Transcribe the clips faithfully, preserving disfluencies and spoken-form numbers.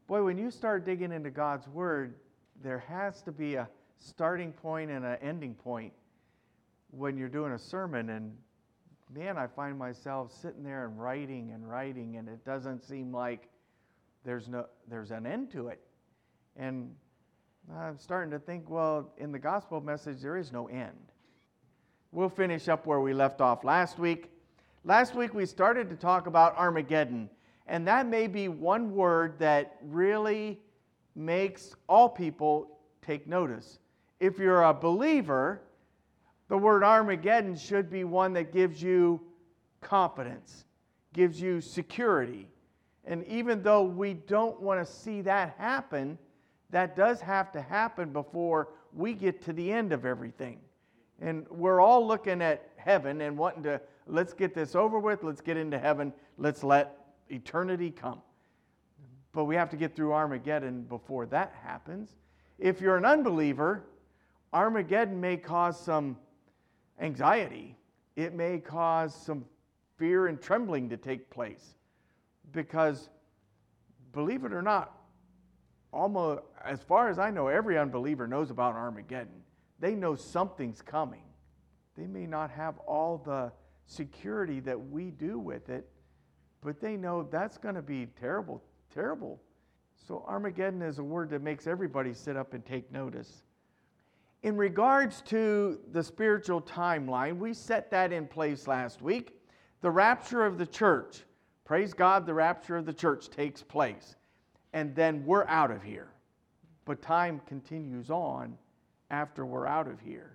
Boy, when you start digging into God's Word, there has to be a starting point and an ending point when you're doing a sermon. And man, I find myself sitting there and writing and writing, and it doesn't seem like there's no there's an end to it. And I'm starting to think, well, in the gospel message, there is no end. We'll finish up where we left off last week. Last week, we started to talk about Armageddon. And that may be one word that really makes all people take notice. If you're a believer, the word Armageddon should be one that gives you confidence, gives you security. And even though we don't want to see that happen, that does have to happen before we get to the end of everything. And we're all looking at heaven and wanting to, let's get this over with, let's get into heaven, let's let eternity come. But we have to get through Armageddon before that happens. If you're an unbeliever, Armageddon may cause some anxiety. It may cause some fear and trembling to take place. Because, believe it or not, almost, as far as I know, every unbeliever knows about Armageddon. They know something's coming. They may not have all the security that we do with it, but they know that's going to be terrible, terrible. So Armageddon is a word that makes everybody sit up and take notice. In regards to the spiritual timeline, we set that in place last week. The rapture of the church. Praise God, the rapture of the church takes place. And then we're out of here. But time continues on after we're out of here.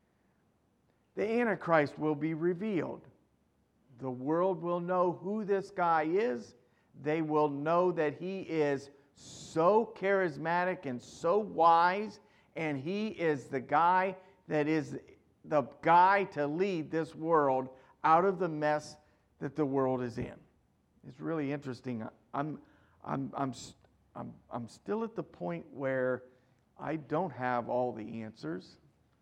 The Antichrist will be revealed. The world will know who this guy is. They will know that he is so charismatic and so wise, and he is the guy that is the guy to lead this world out of the mess that the world is in. It's really interesting. I'm, I'm, I'm, I'm, I'm still at the point where I don't have all the answers.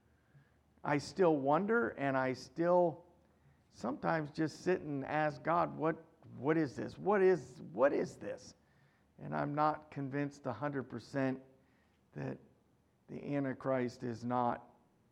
I still wonder, and I still sometimes just sit and ask God, what, what is this? What is, what is this? And I'm not convinced one hundred percent that the Antichrist is not,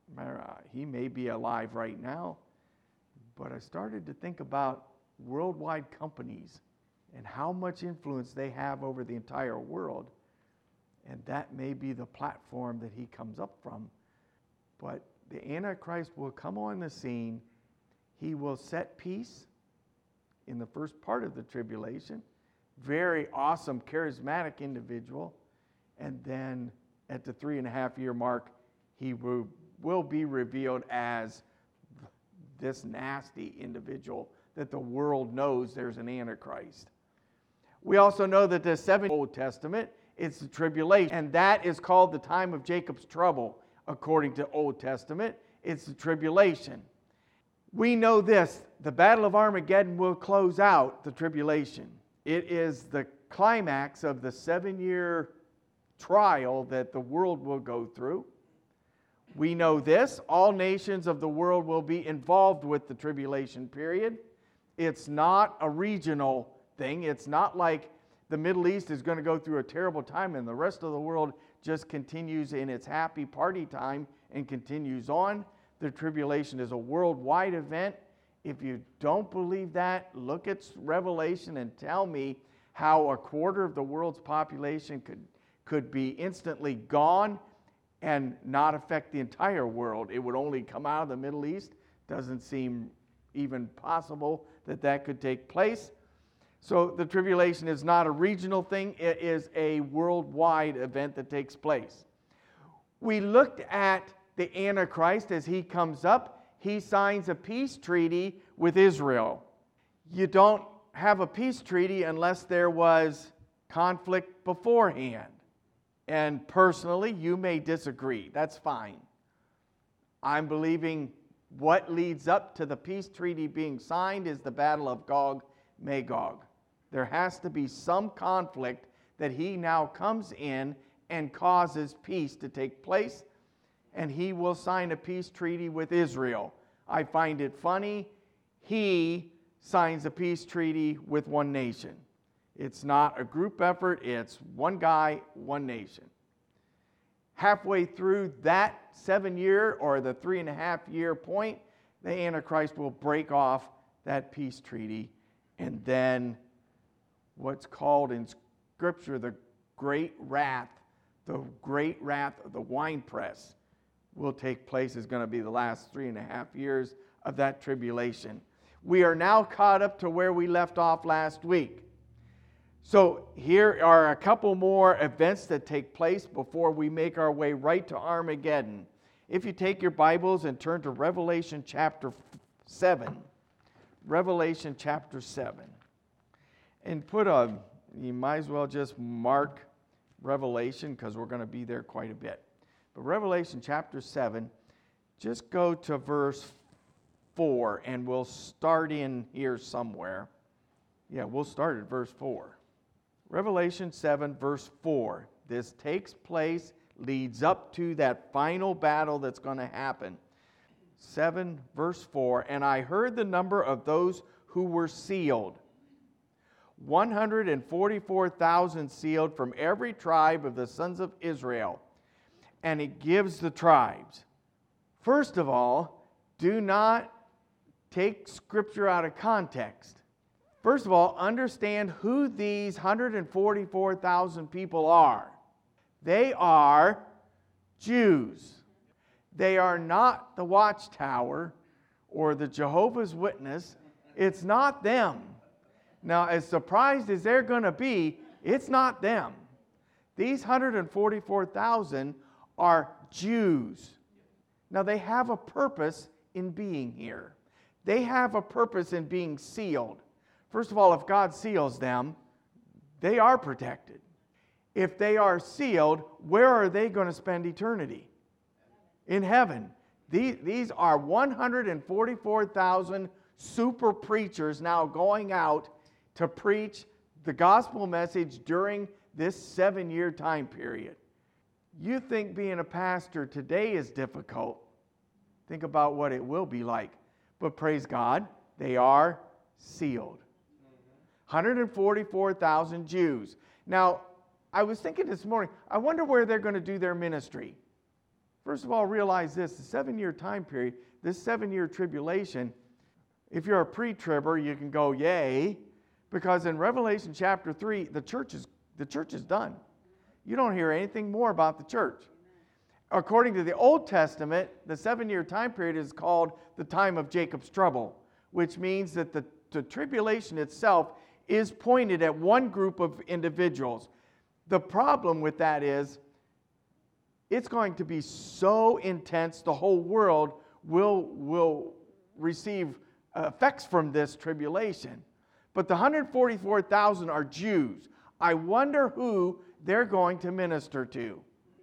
he may be alive right now, but I started to think about worldwide companies and how much influence they have over the entire world. And that may be the platform that he comes up from. But the Antichrist will come on the scene. He will set peace in the first part of the tribulation. Very awesome, charismatic individual. And then at the three and a half year mark, he will, will be revealed as this nasty individual that the world knows there's an Antichrist. We also know that the seventh Old Testament, it's the tribulation. And that is called the time of Jacob's trouble. According to Old Testament, it's the tribulation. We know this, the Battle of Armageddon will close out the tribulation. It is the climax of the seven-year trial that the world will go through. We know this, all nations of the world will be involved with the tribulation period. It's not a regional thing. It's not like the Middle East is going to go through a terrible time and the rest of the world just continues in its happy party time and continues on. The tribulation is a worldwide event. If you don't believe that, look at Revelation and tell me how a quarter of the world's population could, could be instantly gone and not affect the entire world. It would only come out of the Middle East. Doesn't seem even possible that that could take place. So the tribulation is not a regional thing. It is a worldwide event that takes place. We looked at the Antichrist as he comes up. He signs a peace treaty with Israel. You don't have a peace treaty unless there was conflict beforehand. And personally, you may disagree. That's fine. I'm believing what leads up to the peace treaty being signed is the Battle of Gog Magog. There has to be some conflict that he now comes in and causes peace to take place, and he will sign a peace treaty with Israel. I find it funny. He signs a peace treaty with one nation. It's not a group effort. It's one guy, one nation. Halfway through that seven-year or the three-and-a-half-year point, the Antichrist will break off that peace treaty, and then what's called in Scripture the great wrath, the great wrath of the winepress will take place. Is going to be the last three and a half years of that tribulation. We are now caught up to where we left off last week. So here are a couple more events that take place before we make our way right to Armageddon. If you take your Bibles and turn to Revelation chapter seven. Revelation chapter seven. And put a, you might as well just mark Revelation because we're going to be there quite a bit. But Revelation chapter seven, just go to verse four and we'll start in here somewhere. Yeah, we'll start at verse four. Revelation seven, verse four. This takes place, leads up to that final battle that's going to happen. seven, verse four. And I heard the number of those who were sealed. one hundred forty-four thousand sealed from every tribe of the sons of Israel. And it gives the tribes. First of all, do not take Scripture out of context. First of all, understand who these one hundred forty-four thousand people are. They are Jews. They are not the Watchtower or the Jehovah's Witness. It's not them. Now, as surprised as they're going to be, it's not them. These one hundred forty-four thousand are Jews. Now, they have a purpose in being here. They have a purpose in being sealed. First of all, if God seals them, they are protected. If they are sealed, where are they going to spend eternity? In heaven. These, these are one hundred forty-four thousand super preachers now going out to preach the gospel message during this seven-year time period. You think being a pastor today is difficult. Think about what it will be like. But praise God, they are sealed. one hundred forty-four thousand Jews. Now, I was thinking this morning, I wonder where they're going to do their ministry. First of all, realize this, the seven-year time period, this seven-year tribulation, if you're a pre-tribber, you can go, yay, because in Revelation chapter three, the church is, the church is done. You don't hear anything more about the church. According to the Old Testament, the seven-year time period is called the time of Jacob's trouble, which means that the, the tribulation itself is pointed at one group of individuals. The problem with that is it's going to be so intense, the whole world will, will receive effects from this tribulation. But the one hundred forty-four thousand are Jews. I wonder who they're going to minister to.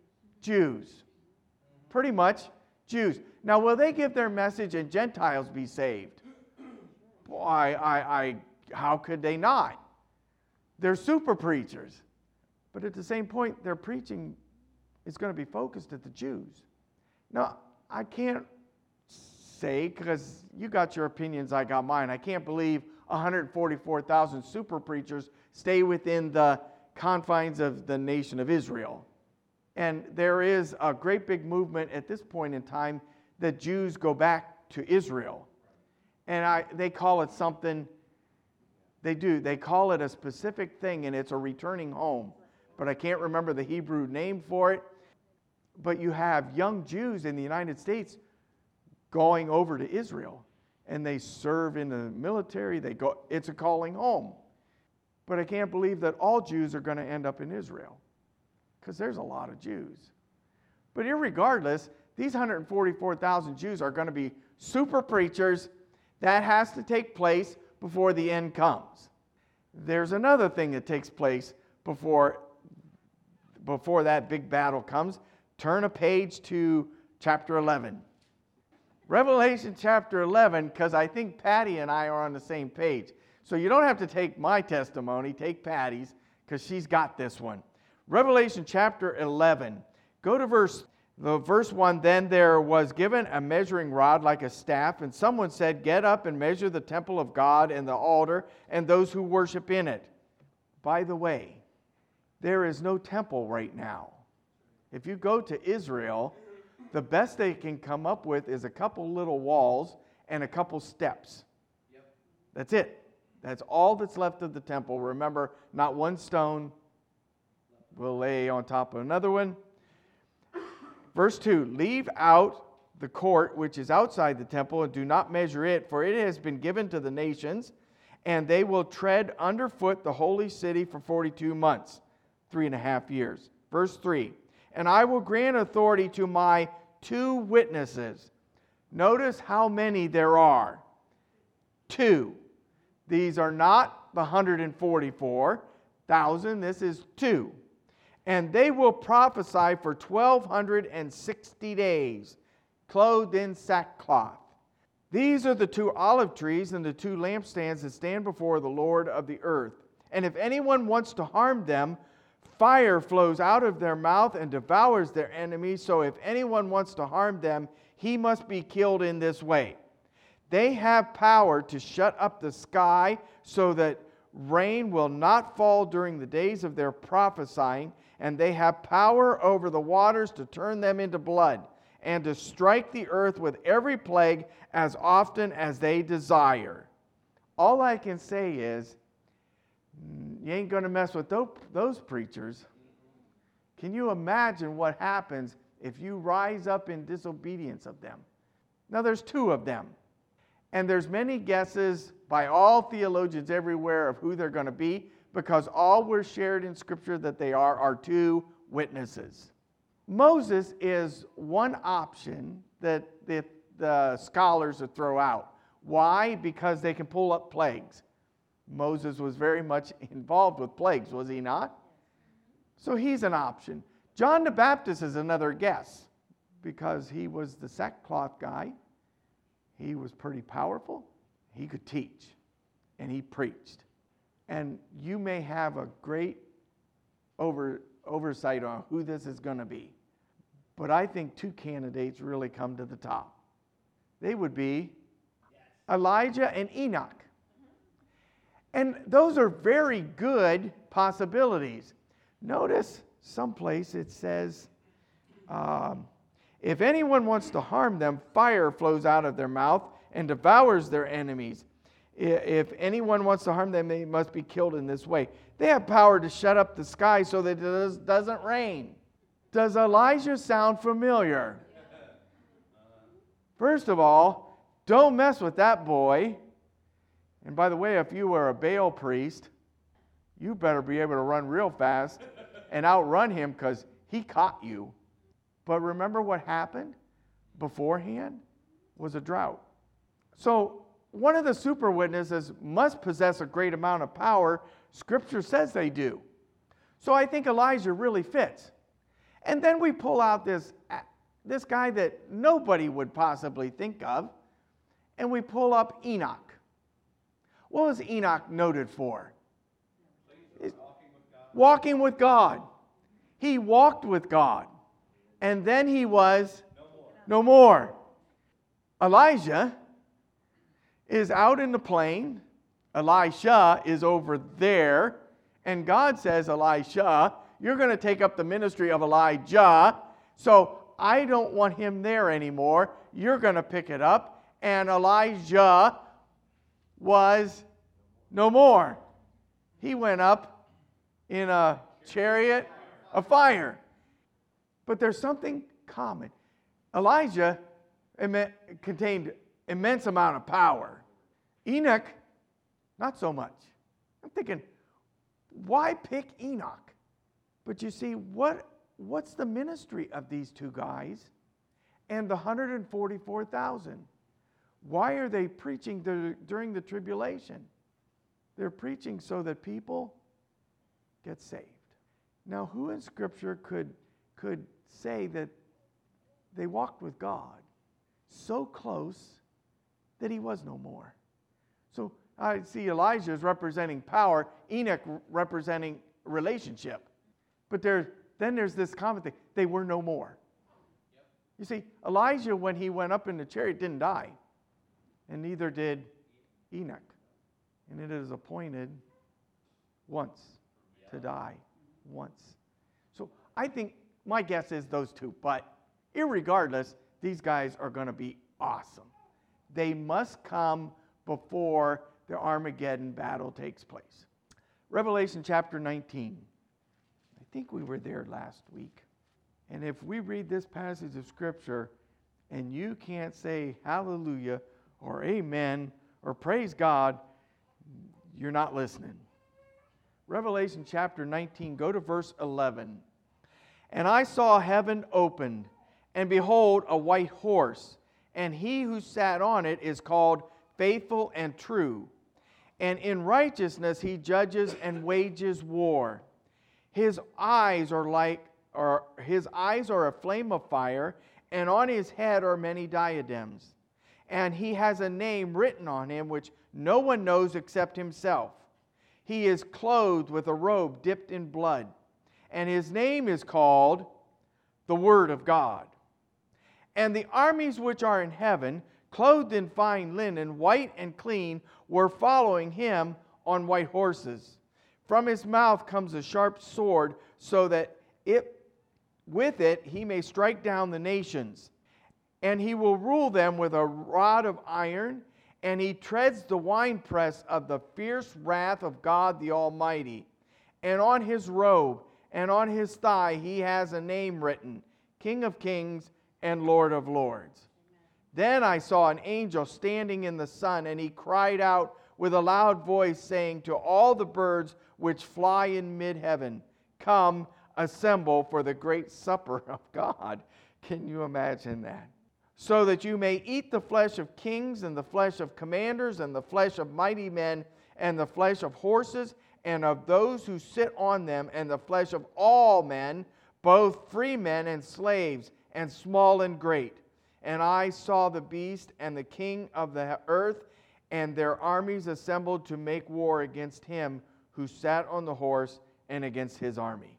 Jews. Pretty much Jews. Now, will they give their message and Gentiles be saved? Boy, I, I, how could they not? They're super preachers. But at the same point, their preaching is going to be focused at the Jews. Now, I can't say, because you got your opinions, I got mine. I can't believe one hundred forty-four thousand super preachers stay within the confines of the nation of Israel. And there is a great big movement at this point in time that Jews go back to Israel. And I, they call it something, they do, they call it a specific thing, and it's a returning home. But I can't remember the Hebrew name for it. But you have young Jews in the United States going over to Israel. And they serve in the military. They go, it's a calling home. But I can't believe that all Jews are going to end up in Israel, because there's a lot of Jews. But irregardless, these one hundred forty-four thousand Jews are going to be super preachers. That has to take place before the end comes. There's another thing that takes place before, before that big battle comes. Turn a page to chapter eleven. Revelation chapter eleven, because I think Patty and I are on the same page. So you don't have to take my testimony, take Patty's, because she's got this one. Revelation chapter eleven. Go to verse, the verse one. Then there was given a measuring rod like a staff, and someone said, "Get up and measure the temple of God and the altar and those who worship in it." By the way, there is no temple right now. If you go to Israel, the best they can come up with is a couple little walls and a couple steps. Yep. That's it. That's all that's left of the temple. Remember, not one stone will lay on top of another one. Verse two, leave out the court which is outside the temple and do not measure it, for it has been given to the nations, and they will tread underfoot the holy city for forty-two months, three and a half years. Verse three, and I will grant authority to my two witnesses. Notice how many there are. Two. These are not the one hundred forty-four thousand. This is two. And they will prophesy for twelve sixty days, clothed in sackcloth. These are the two olive trees and the two lampstands that stand before the Lord of the earth. And if anyone wants to harm them, fire flows out of their mouth and devours their enemies. So if anyone wants to harm them, he must be killed in this way. They have power to shut up the sky so that rain will not fall during the days of their prophesying, and they have power over the waters to turn them into blood, and to strike the earth with every plague as often as they desire. All I can say is, you ain't going to mess with those preachers. Can you imagine what happens if you rise up in disobedience of them? Now, there's two of them. And there's many guesses by all theologians everywhere of who they're going to be, because all were shared in Scripture that they are are two witnesses. Moses is one option that the, the scholars would throw out. Why? Because they can pull up plagues. Moses was very much involved with plagues, was he not? So he's an option. John the Baptist is another guess, because he was the sackcloth guy. He was pretty powerful. He could teach, and he preached. And you may have a great over, oversight on who this is going to be. But I think two candidates really come to the top. They would be Elijah and Enoch. And those are very good possibilities. Notice someplace it says, um, if anyone wants to harm them, fire flows out of their mouth and devours their enemies. If anyone wants to harm them, they must be killed in this way. They have power to shut up the sky so that it doesn't rain. Does Elijah sound familiar? First of all, don't mess with that boy. And by the way, if you were a Baal priest, you better be able to run real fast and outrun him, because he caught you. But remember what happened beforehand was a drought. So one of the super witnesses must possess a great amount of power. Scripture says they do. So I think Elijah really fits. And then we pull out this, this guy that nobody would possibly think of, and we pull up Enoch. What was Enoch noted for? Walking with God. Walking with God. He walked with God. And then he was no more. no more. Elijah is out in the plain. Elisha is over there. And God says, Elisha, you're going to take up the ministry of Elijah. So I don't want him there anymore. You're going to pick it up. And Elijah was no more. He went up in a chariot of fire. But there's something common. Elijah contained immense amount of power. Enoch, not so much. I'm thinking, why pick Enoch? But you see, what, what's the ministry of these two guys and the one hundred forty-four thousand? Why are they preaching the, during the tribulation? They're preaching so that people get saved. Now, who in Scripture could, could say that they walked with God so close that he was no more? So I see Elijah as representing power, Enoch representing relationship. But there, then there's this common thing. They were no more. Yep. You see, Elijah, when he went up in the chariot, didn't die. And neither did Enoch. And it is appointed once to die once. So I think my guess is those two. But irregardless, these guys are going to be awesome. They must come before the Armageddon battle takes place. Revelation chapter nineteen. I think we were there last week. And if we read this passage of Scripture and you can't say hallelujah or amen or praise God, you're not listening. Revelation chapter nineteen, go to verse eleven. And I saw heaven opened, and behold, a white horse, and he who sat on it is called Faithful and True. And in righteousness he judges and wages war. His eyes are like, or his eyes are a flame of fire, and on his head are many diadems. And he has a name written on him which no one knows except himself. He is clothed with a robe dipped in blood, and his name is called the Word of God. And the armies which are in heaven, clothed in fine linen, white and clean, were following him on white horses. From his mouth comes a sharp sword, so that it, with it he may strike down the nations. And he will rule them with a rod of iron, and he treads the winepress of the fierce wrath of God the Almighty. And on his robe and on his thigh he has a name written, King of Kings and Lord of Lords. Then I saw an angel standing in the sun, and he cried out with a loud voice, saying to all the birds which fly in mid-heaven, Come, assemble for the great supper of God. Can you imagine that? So that you may eat the flesh of kings, and the flesh of commanders, and the flesh of mighty men, and the flesh of horses, and of those who sit on them, and the flesh of all men, both free men and slaves, and small and great. And I saw the beast and the king of the earth, and their armies assembled to make war against him who sat on the horse and against his army.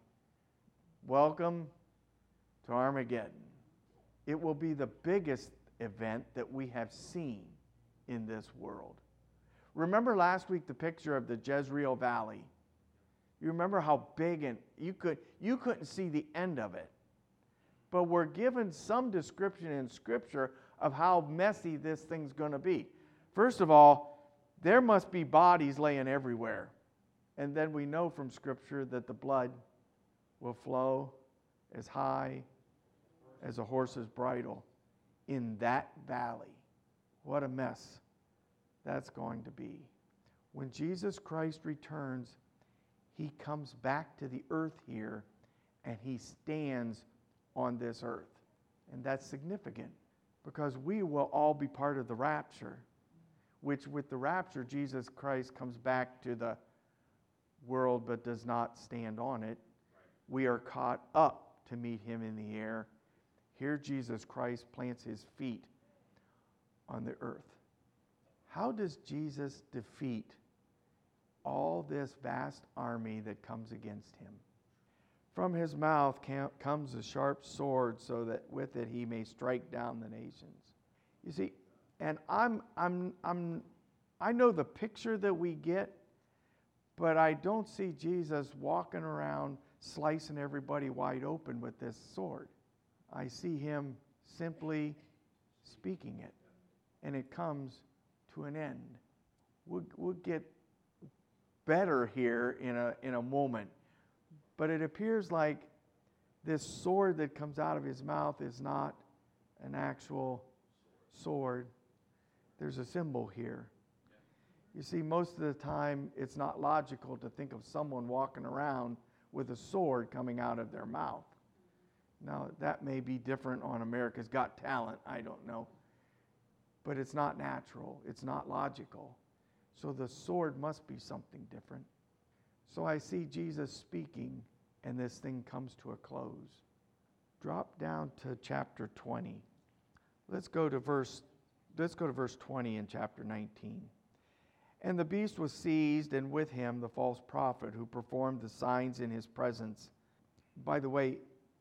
Welcome to Armageddon. It will be the biggest event that we have seen in this world. Remember last week the picture of the Jezreel Valley? You remember how big, and you could you couldn't see the end of it. But we're given some description in Scripture of how messy this thing's going to be. First of all, there must be bodies laying everywhere. And then we know from Scripture that the blood will flow as high as a horse's bridle in that valley. What a mess that's going to be. When Jesus Christ returns, he comes back to the earth here, and he stands on this earth. And that's significant because we will all be part of the rapture, which with the rapture, Jesus Christ comes back to the world but does not stand on it. We are caught up to meet him in the air. Here Jesus Christ plants his feet on the earth. How does Jesus defeat all this vast army that comes against him? From his mouth comes a sharp sword, so that with it he may strike down the nations. You see, and I'm, I'm, I'm, I know the picture that we get, but I don't see Jesus walking around slicing everybody wide open with this sword. I see him simply speaking it, and it comes to an end. We'll, we'll get better here in a, in a moment. But it appears like this sword that comes out of his mouth is not an actual sword. There's a symbol here. You see, most of the time, it's not logical to think of someone walking around with a sword coming out of their mouth. Now, that may be different on America's Got Talent. I don't know. But it's not natural. It's not logical. So the sword must be something different. So I see Jesus speaking, and this thing comes to a close. Drop down to chapter twenty. Let's go to verse, let's go to verse twenty in chapter nineteen. And the beast was seized, and with him the false prophet who performed the signs in his presence. By the way,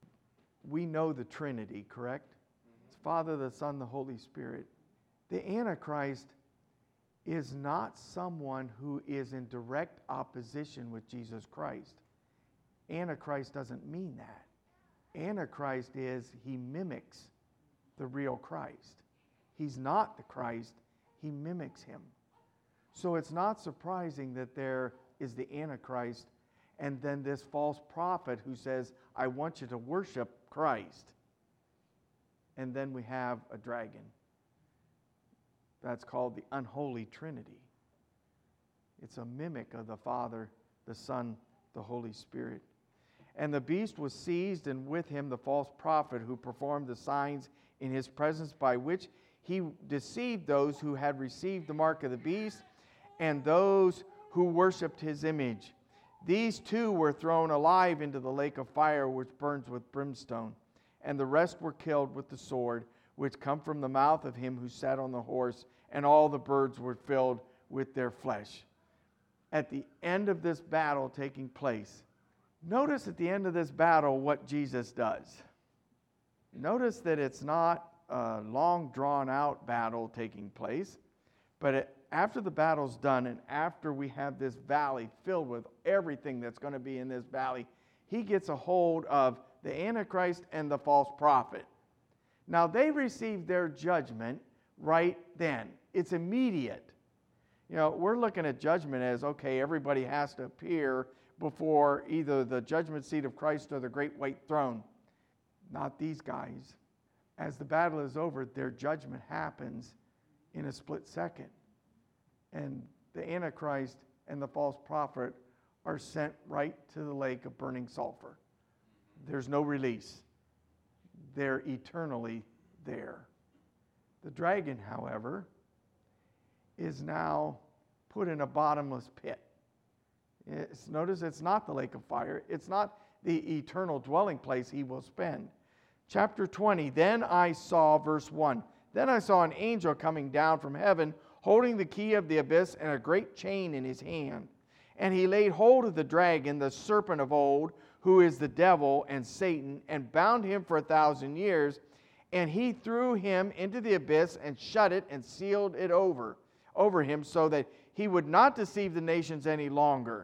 we know the Trinity, correct? It's Father, the Son, the Holy Spirit. The Antichrist is not someone who is in direct opposition with Jesus Christ. Antichrist doesn't mean that. Antichrist is he mimics the real Christ. He's not the Christ, he mimics him. So it's not surprising that there is the Antichrist and then this false prophet who says, I want you to worship Christ. And then we have a dragon. That's called the unholy Trinity. It's a mimic of the Father, the Son, the Holy Spirit. And the beast was seized, and with him the false prophet who performed the signs in his presence, by which he deceived those who had received the mark of the beast and those who worshipped his image. These two were thrown alive into the lake of fire, which burns with brimstone. And the rest were killed with the sword, which come from the mouth of him who sat on the horse, and all the birds were filled with their flesh. At the end of this battle taking place, notice at the end of this battle what Jesus does. Notice that it's not a long drawn out battle taking place, but it, after the battle's done and after we have this valley filled with everything that's going to be in this valley, he gets a hold of the Antichrist and the false prophet. Now they receive their judgment right then. It's immediate. You know, we're looking at judgment as, okay, everybody has to appear before either the judgment seat of Christ or the great white throne. Not these guys. As the battle is over, their judgment happens in a split second. And the Antichrist and the false prophet are sent right to the lake of burning sulfur. There's no release. They're eternally there. The dragon, however, is now put in a bottomless pit. It's, notice it's not the lake of fire. It's not the eternal dwelling place he will spend. Chapter twenty, then I saw, verse one, then I saw an angel coming down from heaven, holding the key of the abyss and a great chain in his hand. And he laid hold of the dragon, the serpent of old, who is the devil and Satan, and bound him for a thousand years. And he threw him into the abyss and shut it and sealed it over, over him, so that he would not deceive the nations any longer,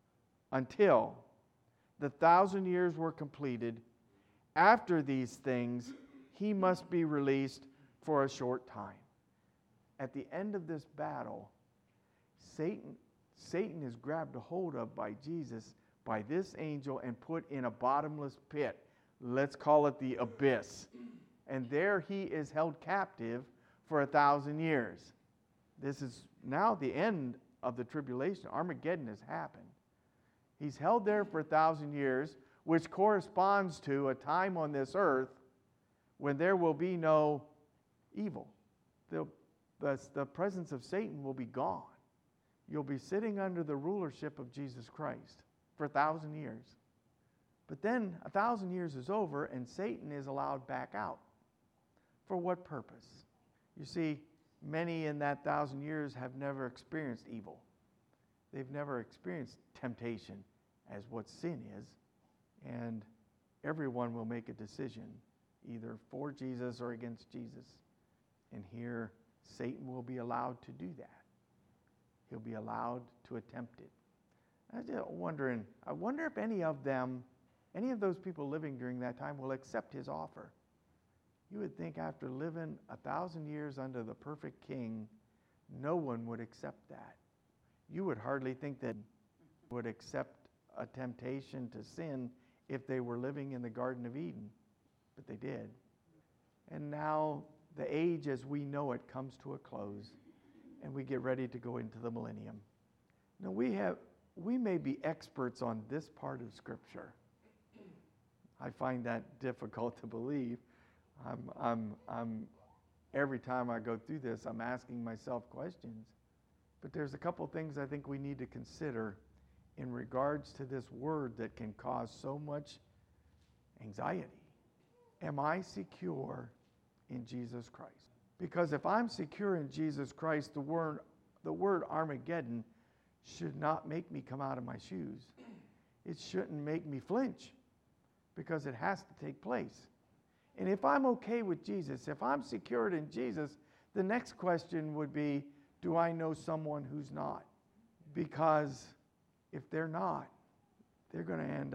until the thousand years were completed. After these things, he must be released for a short time. At the end of this battle, Satan, Satan is grabbed a hold of by Jesus, by this angel, and put in a bottomless pit. Let's call it the abyss. And there he is held captive for a thousand years. This is now the end of the tribulation. Armageddon has happened. He's held there for a thousand years, which corresponds to a time on this earth when there will be no evil. The, the, the presence of Satan will be gone. You'll be sitting under the rulership of Jesus Christ for a thousand years. But then a thousand years is over and Satan is allowed back out. For what purpose? You see, many in that thousand years have never experienced evil. They've never experienced temptation as what sin is. And everyone will make a decision, either for Jesus or against Jesus. And here, Satan will be allowed to do that. He'll be allowed to attempt it. I was just wondering, I wonder if any of them, any of those people living during that time will accept his offer. You would think after living a thousand years under the perfect king, no one would accept that. You would hardly think that would accept a temptation to sin if they were living in the Garden of Eden, but they did. And now the age as we know it comes to a close, and we get ready to go into the millennium. Now we have, we may be experts on this part of Scripture. I find that difficult to believe. I'm, I'm, I'm, every time I go through this, I'm asking myself questions. But there's a couple things I think we need to consider in regards to this word that can cause so much anxiety. Am I secure in Jesus Christ? Because if I'm secure in Jesus Christ, the word, the word Armageddon should not make me come out of my shoes. It shouldn't make me flinch, because it has to take place. And if I'm okay with Jesus, if I'm secured in Jesus, the next question would be, do I know someone who's not? Because if they're not, they're going to end up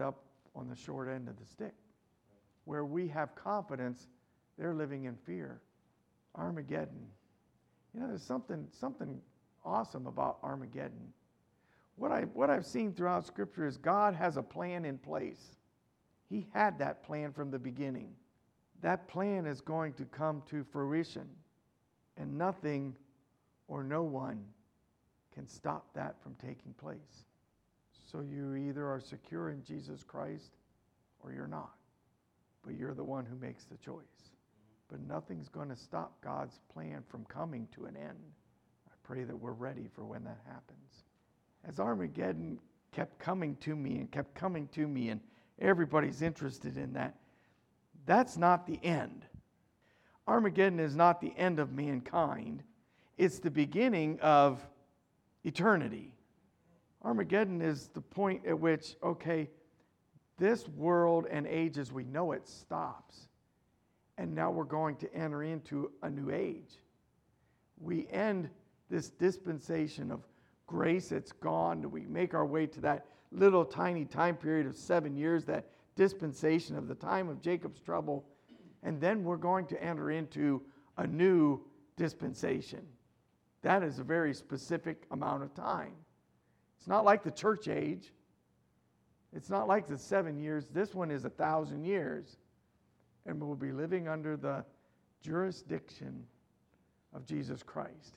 on the short end of the stick. Where we have confidence, they're living in fear. Armageddon. You know, there's something something awesome about Armageddon. What I what I've seen throughout Scripture is God has a plan in place. He had that plan from the beginning. That plan is going to come to fruition, and nothing or no one can stop that from taking place. So you either are secure in Jesus Christ or you're not. But you're the one who makes the choice. But nothing's going to stop God's plan from coming to an end. I pray that we're ready for when that happens. As Armageddon kept coming to me and kept coming to me, and everybody's interested in that, that's not the end. Armageddon is not the end of mankind. It's the beginning of eternity. Armageddon is the point at which, okay, this world and age as we know it stops. And now we're going to enter into a new age. We end this dispensation of grace that's gone. We make our way to that little tiny time period of seven years, that dispensation of the time of Jacob's trouble. And then we're going to enter into a new dispensation. That is a very specific amount of time. It's not like the church age. It's not like the seven years. This one is a thousand years. And we'll be living under the jurisdiction of Jesus Christ.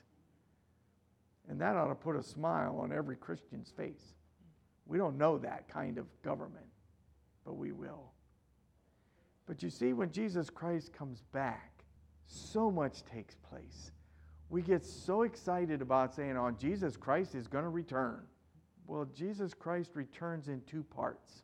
And that ought to put a smile on every Christian's face. We don't know that kind of government, but we will. But you see, when Jesus Christ comes back, so much takes place. We get so excited about saying, oh, Jesus Christ is going to return. Well, Jesus Christ returns in two parts.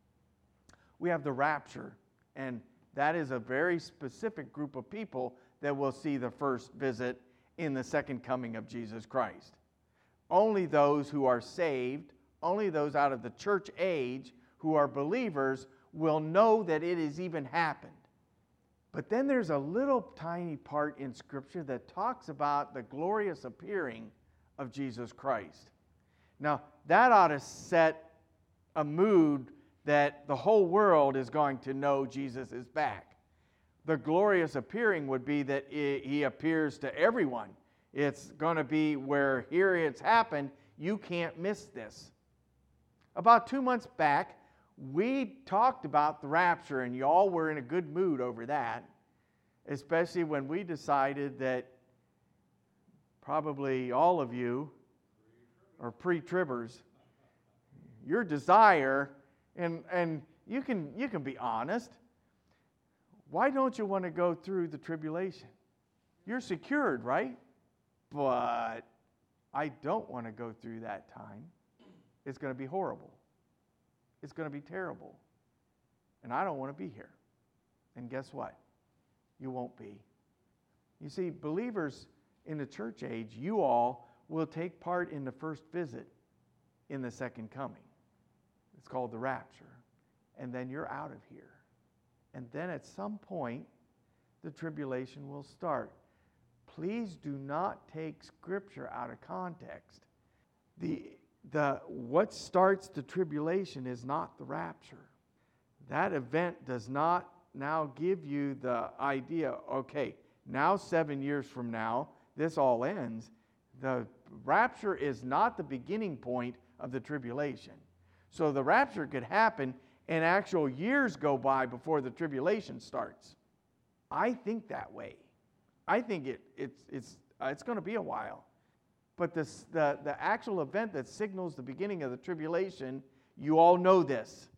We have the rapture, and that is a very specific group of people that will see the first visit in the second coming of Jesus Christ. Only those who are saved, only those out of the church age who are believers will know that it has even happened. But then there's a little tiny part in Scripture that talks about the glorious appearing of Jesus Christ. Now, that ought to set a mood that the whole world is going to know Jesus is back. The glorious appearing would be that he appears to everyone. It's going to be where here it's happened, you can't miss this. About two months back, we talked about the rapture, and y'all were in a good mood over that, especially when we decided that probably all of you are pre-tribbers. Your desire, and, and you can, you can be honest, why don't you want to go through the tribulation? You're secured, right? But I don't want to go through that time. It's going to be horrible. It's going to be terrible. And I don't want to be here. And guess what? You won't be. You see, believers in the church age, you all will take part in the first visit in the second coming. It's called the rapture. And then you're out of here. And then at some point, the tribulation will start. Please do not take Scripture out of context. The, the, what starts the tribulation is not the rapture. That event does not now give you the idea, okay, now seven years from now, this all ends. The rapture is not the beginning point of the tribulation. So the rapture could happen and actual years go by before the tribulation starts. I think that way. I think it, it's, it's, uh, it's going to be a while. But this, the, the actual event that signals the beginning of the tribulation, you all know this,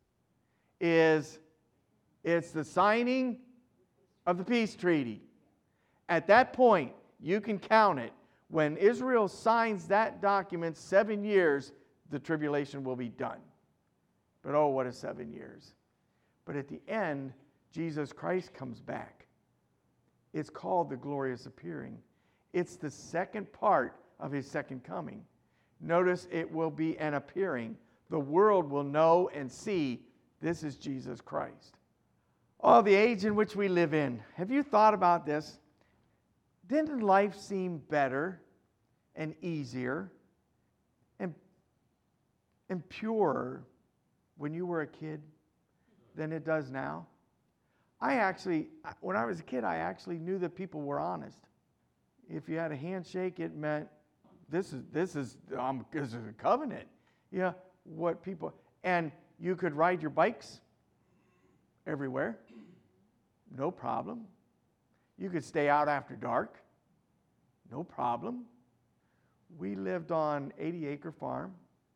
is it's the signing of the peace treaty. At that point, you can count it. When Israel signs that document, seven years, the tribulation will be done. But oh, what a seven years. But at the end, Jesus Christ comes back. It's called the glorious appearing. It's the second part of his second coming. Notice it will be an appearing. The world will know and see this is Jesus Christ. Oh, the age in which we live in. Have you thought about this? Didn't life seem better and easier and, and purer when you were a kid? than it does now. I actually, when I was a kid, I actually knew that people were honest. If you had a handshake, it meant this is this is um, this is a covenant. Yeah, what people, and you could ride your bikes everywhere, no problem. You could stay out after dark, no problem. We lived on eighty acre farm,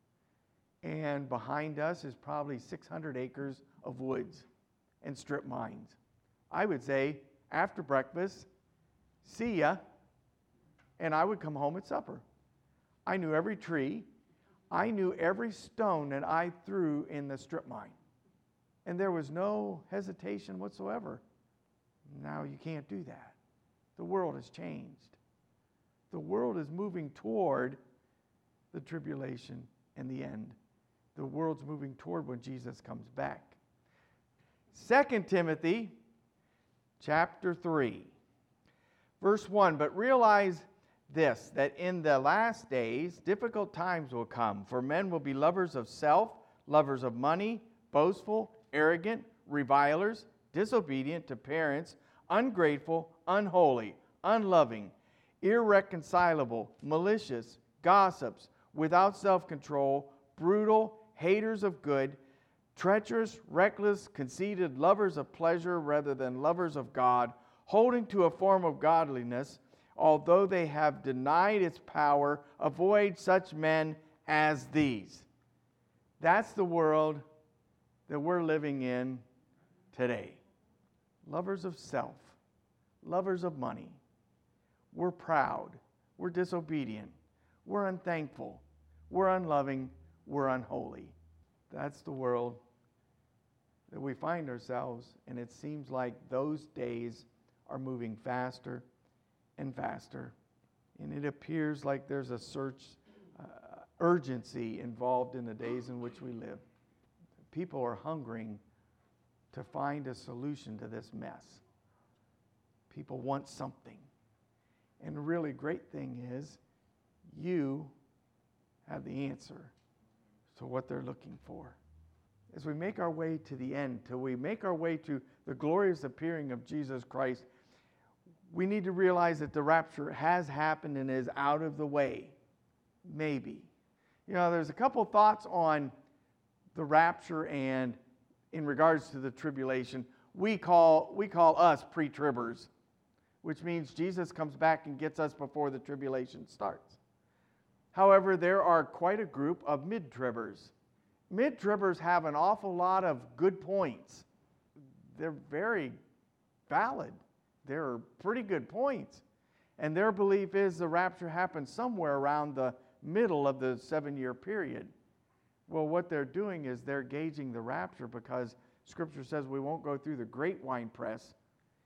and behind us is probably six hundred acres of woods and strip mines. I would say, after breakfast, see ya, and I would come home at supper. I knew every tree. I knew every stone that I threw in the strip mine. And there was no hesitation whatsoever. Now you can't do that. The world has changed. The world is moving toward the tribulation and the end. The world's moving toward when Jesus comes back. Second Timothy chapter three, verse one, but realize this, that in the last days difficult times will come, for men will be lovers of self, lovers of money, boastful, arrogant, revilers, disobedient to parents, ungrateful, unholy, unloving, irreconcilable, malicious, gossips, without self-control, brutal, haters of good, treacherous, reckless, conceited, lovers of pleasure rather than lovers of God, holding to a form of godliness, although they have denied its power. Avoid such men as these. That's the world that we're living in today. Lovers of self, lovers of money. We're proud, we're disobedient, we're unthankful, we're unloving, we're unholy. That's the world that we find ourselves, and it seems like those days are moving faster and faster, and it appears like there's a search, uh, urgency involved in the days in which we live. People are hungering to find a solution to this mess. People want something. And the really great thing is, you have the answer to what they're looking for. As we make our way to the end, till we make our way to the glorious appearing of Jesus Christ, we need to realize that the rapture has happened and is out of the way. Maybe. You know, there's a couple thoughts on the rapture and in regards to the tribulation. We call, we call us pre-tribbers, which means Jesus comes back and gets us before the tribulation starts. However, there are quite a group of mid-tribbers. Mid-tribbers have an awful lot of good points. They're very valid. They're pretty good points. And their belief is the rapture happens somewhere around the middle of the seven-year period. Well, what they're doing is they're gauging the rapture because Scripture says we won't go through the great wine press.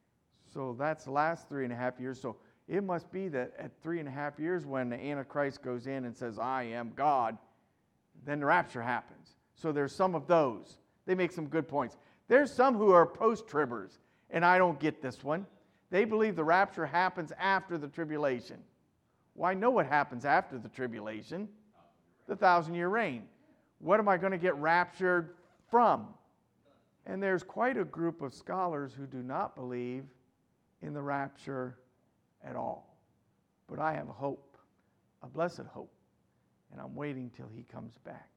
So that's the last three and a half years. So it must be that at three and a half years when the Antichrist goes in and says, I am God, then the rapture happens. So there's some of those. They make some good points. There's some who are post-tribbers, and I don't get this one. They believe the rapture happens after the tribulation. Well, I know what happens after the tribulation. The thousand-year reign. What am I going to get raptured from? And there's quite a group of scholars who do not believe in the rapture at all. But I have a hope, a blessed hope, and I'm waiting till he comes back.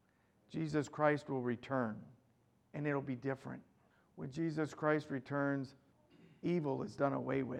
Jesus Christ will return, and it'll be different. When Jesus Christ returns, evil is done away with.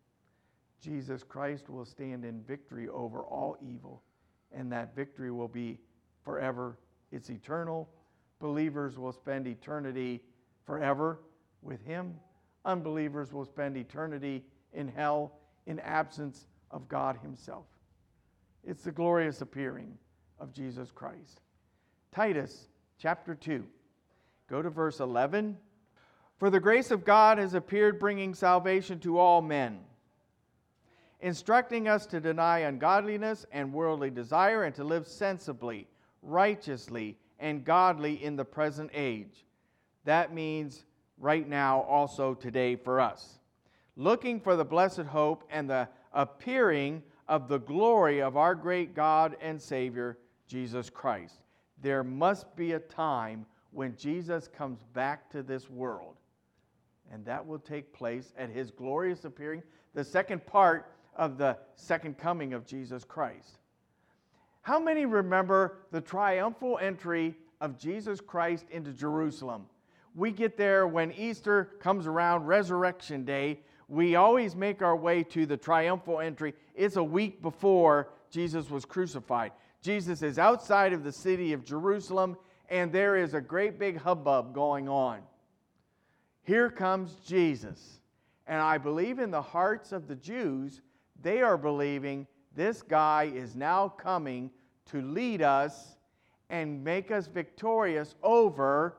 Jesus Christ will stand in victory over all evil, and that victory will be forever. It's eternal. Believers will spend eternity forever with him. Unbelievers will spend eternity in hell in absence of God himself. It's the glorious appearing of Jesus Christ. Titus chapter two. Go to verse eleven. For the grace of God has appeared, bringing salvation to all men, instructing us to deny ungodliness and worldly desire and to live sensibly, righteously, and godly in the present age. That means right now, also today for us. Looking for the blessed hope and the appearing of the glory of our great God and Savior, Jesus Christ. There must be a time when Jesus comes back to this world. And that will take place at his glorious appearing, the second part of the second coming of Jesus Christ. How many remember the triumphal entry of Jesus Christ into Jerusalem? We get there when Easter comes around, Resurrection Day. We always make our way to the triumphal entry. It's a week before Jesus was crucified. Jesus is outside of the city of Jerusalem, and there is a great big hubbub going on. Here comes Jesus. And I believe in the hearts of the Jews, they are believing this guy is now coming to lead us and make us victorious over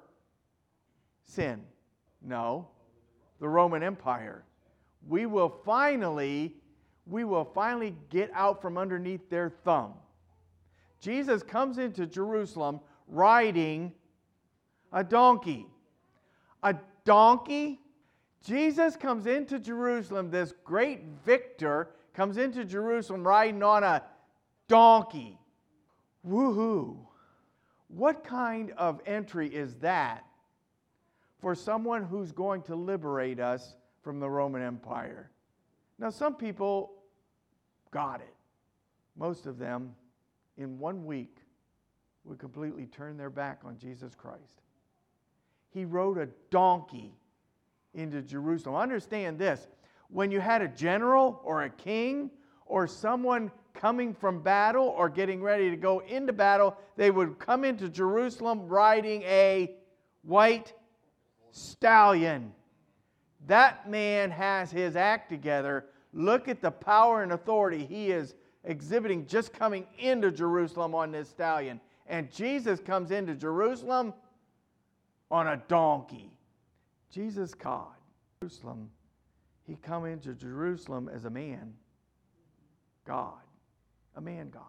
sin. No, the Roman Empire. We will finally, we will finally get out from underneath their thumb. Jesus comes into Jerusalem riding a donkey. A donkey? Jesus comes into Jerusalem, this great victor comes into Jerusalem riding on a donkey. Woohoo! What kind of entry is that for someone who's going to liberate us from the Roman Empire? Now, some people got it. Most of them, in one week, would completely turn their back on Jesus Christ. He rode a donkey into Jerusalem. Understand this. When you had a general or a king or someone coming from battle or getting ready to go into battle, they would come into Jerusalem riding a white stallion. That man has his act together. Look at the power and authority he is exhibiting just coming into Jerusalem on this stallion. And Jesus comes into Jerusalem on a donkey. Jesus, God, Jerusalem, he come into Jerusalem as a man, God, a man God.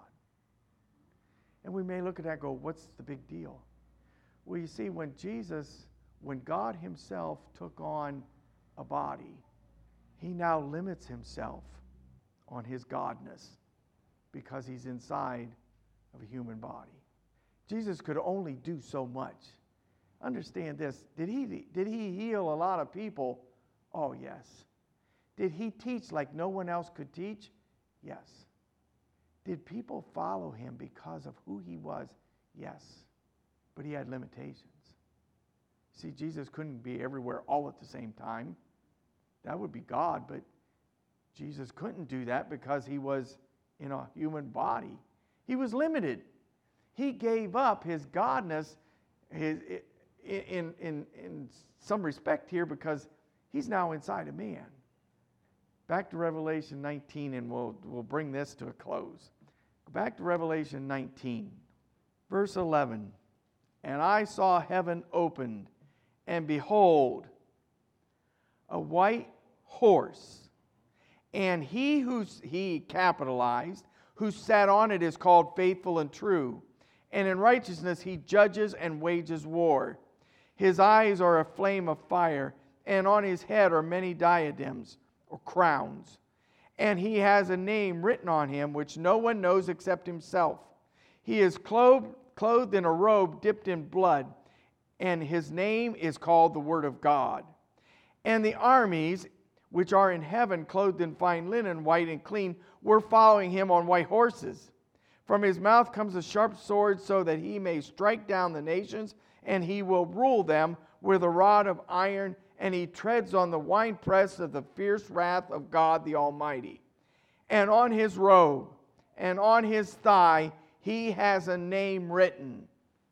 And we may look at that and go, what's the big deal? Well, you see, when Jesus, when God himself took on a body, he now limits himself on his godness because he's inside of a human body. Jesus could only do so much. Understand this. Did he, did he heal a lot of people? Oh, yes. Did he teach like no one else could teach? Yes. Did people follow him because of who he was? Yes. But he had limitations. See, Jesus couldn't be everywhere all at the same time. That would be God, but Jesus couldn't do that because he was in a human body. He was limited. He gave up his godness his, in, in, in some respect here because he's now inside a man. Back to Revelation nineteen, and we'll, we'll bring this to a close. Back to Revelation nineteen, verse eleven. And I saw heaven opened, and behold, a white horse. And he who's, he capitalized, who sat on it is called Faithful and True. And in righteousness he judges and wages war. His eyes are a flame of fire, and on his head are many diadems, or crowns. And he has a name written on him which no one knows except himself. He is clothed, clothed in a robe dipped in blood, and his name is called the Word of God. And the armies which are in heaven, clothed in fine linen, white and clean, were following him on white horses. From his mouth comes a sharp sword, so that he may strike down the nations, and he will rule them with a rod of iron, and he treads on the winepress of the fierce wrath of God the Almighty. And on his robe and on his thigh he has a name written,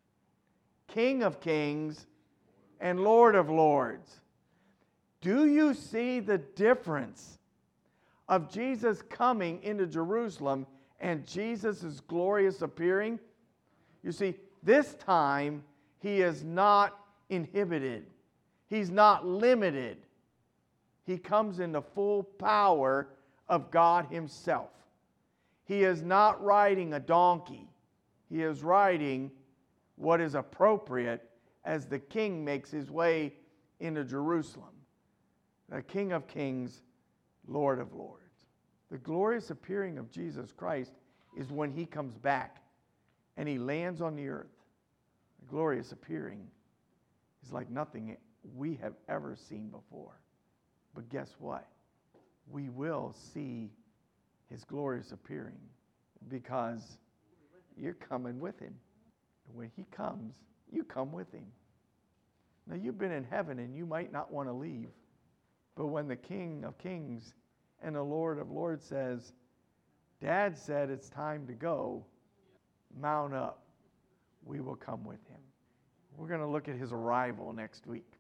King of Kings and Lord of Lords. Do you see the difference of Jesus coming into Jerusalem and Jesus' glorious appearing? You see, this time he is not inhibited. He's not limited. He comes in the full power of God himself. He is not riding a donkey. He is riding what is appropriate as the king makes his way into Jerusalem. The King of Kings, Lord of Lords. The glorious appearing of Jesus Christ is when he comes back and he lands on the earth. The glorious appearing is like nothing we have ever seen before. But guess what? We will see his glorious appearing because you're coming with him. When he comes, you come with him. Now, you've been in heaven and you might not want to leave. But when the King of Kings and the Lord of Lords says, Dad said it's time to go, mount up. We will come with him. We're going to look at his arrival next week.